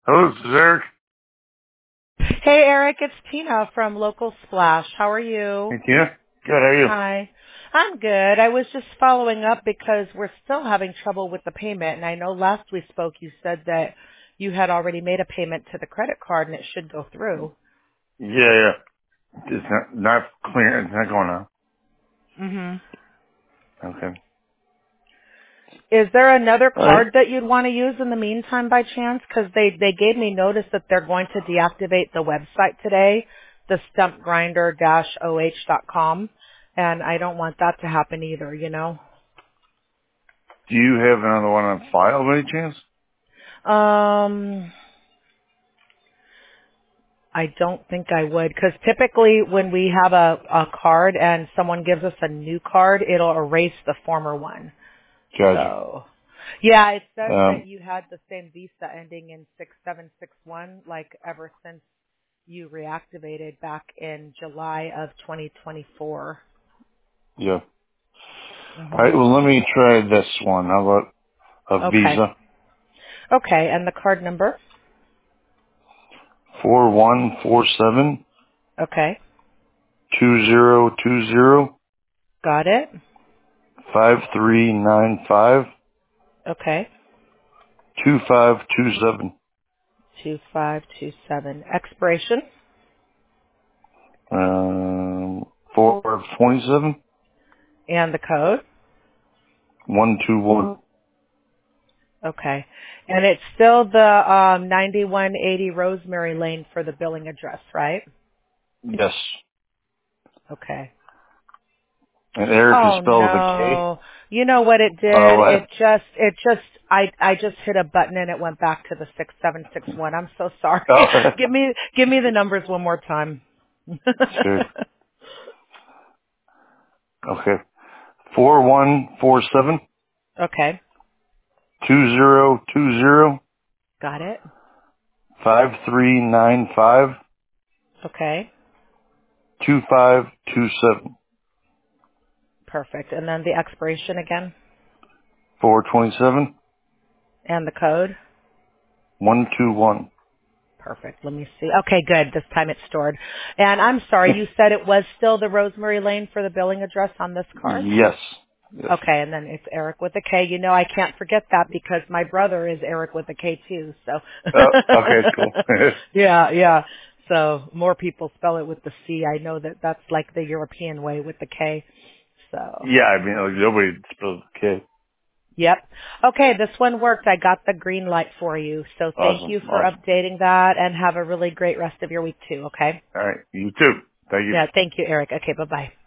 Hello, this is Eric. Hey, Eric, it's Tina from Local Splash. How are Hey, you? Tina. Good, how are you? Hi. I'm good. I was just following up because we're still having trouble with the payment, and I know last we spoke you said that you had already made a payment to the credit card and it should go through. Yeah. It's not clear. It's not going on. Mhm. Okay. Is there another All right. card that you'd want to use in the meantime by chance? Because they gave me notice that they're going to deactivate the website today, the stumpgrinder-oh.com, and I don't want that to happen either, you know? Do you have another one on file by any chance? Um, I don't think I would, because typically when we have a card and someone gives us a new card, it'll erase the former one. Gotcha. So, yeah, it says that Um, you had the same visa ending in 6761, like ever since you reactivated back in July of 2024. yeah. All Hmm. right, well, let me try this one. How about a Okay. Visa? Okay, and the card number? 4147 Okay, 2020 got it. 5395 Okay, 2527 2527. Expiration 427 and the code? 121. Okay. And it's still the 9180 Rosemary Lane for the billing address, right? Yes. Okay. And Eric is Oh spelled with a K. no. You know what it did? What? I just hit a button and it went back to the 6761. I'm so sorry. Oh, Give me the numbers one more time. sure. Okay. 4147 Okay. 2020 Got it. 5395 Okay. 2527 Perfect. And then the expiration again 427 and the code. 121. Perfect. Let me see. Okay, good. This time it's stored. And I'm sorry, you said it was still the Rosemary Lane for the billing address on this card? Yes. Yes. Okay, and then it's Eric with a K. You know, I can't forget that because my brother is Eric with a K too. So, Okay, cool. yeah, yeah. So more people spell it with the C. I know that that's like the European way with the K. So, Yeah, I mean, like, nobody spells K. yep. Okay, this one worked. I got the green light for you. So thank Awesome. you for Awesome. updating that and have a really great rest of your week too. Okay. All right. You too. Thank you. Yeah. Thank you, Eric. Okay. Bye bye.